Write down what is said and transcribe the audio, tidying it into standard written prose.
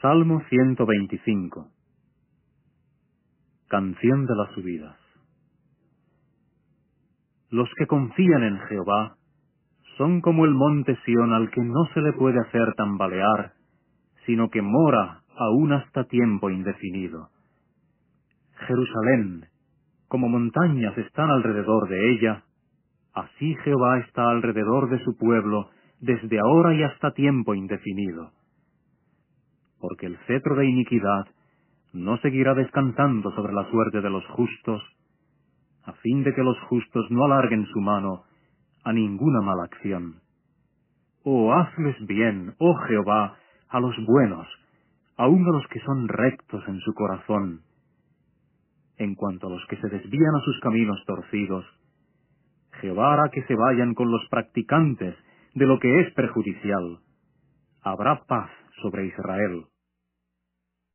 Salmo 125. Canción de las subidas. Los que confían en Jehová son como el monte Sión al que no se le puede hacer tambalear, sino que mora aún hasta tiempo indefinido. Jerusalén, como montañas están alrededor de ella, así Jehová está alrededor de su pueblo desde ahora y hasta tiempo indefinido. Porque el cetro de iniquidad no seguirá descansando sobre la suerte de los justos, a fin de que los justos no alarguen su mano a ninguna mala acción. Oh, hazles bien, oh Jehová, a los buenos, aun a los que son rectos en su corazón. En cuanto a los que se desvían a sus caminos torcidos, Jehová hará que se vayan con los practicantes de lo que es perjudicial. Habrá paz sobre Israel.